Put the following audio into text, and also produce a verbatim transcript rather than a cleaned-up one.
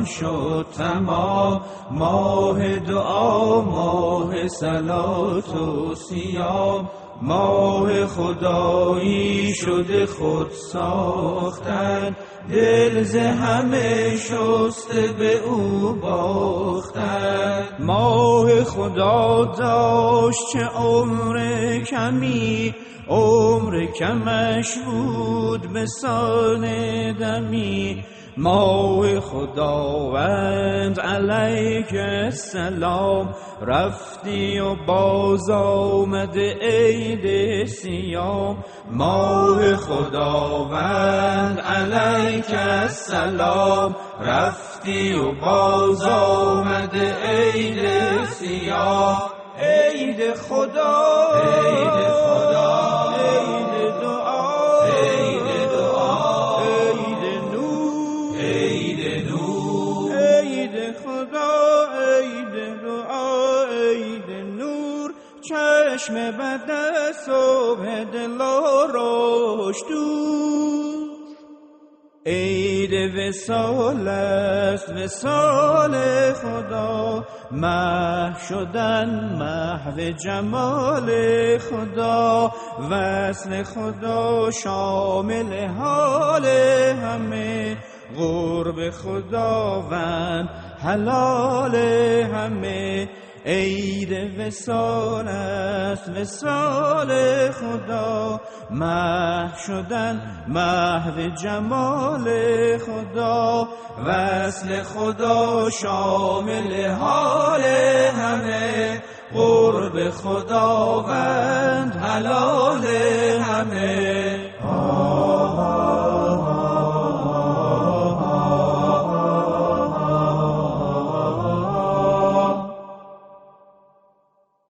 شد تمام، ماه دعا، ماه صلات و صیام، ماه خدایی شده خود ساختن، دل ز همه شسته به او باختن. ماه خدا داشت چه عمر کمی، عمر کمش بود به سال دمی، ماه خداوند علیک السلام، رفتی و باز آمده عید صیام، ماه خداوند علیک السلام، رفتی و باز آمده عید صیام. عید خدا، عید خدا، عید دعا، عید دعا، عید نور، عید نور، عید خدا، عید دعا، عید نور، چشم بد از صبح دلاراش دور. عید وصال است وصال خدا، محو شدن محو جمال خدا، وصل خدا شامل حال همه، قرب خداوند حلال همه. عید وصال است وصال خدا، محو شدن محو جمال خدا، وصل خدا شامل حال همه، قرب خداوند حلال همه.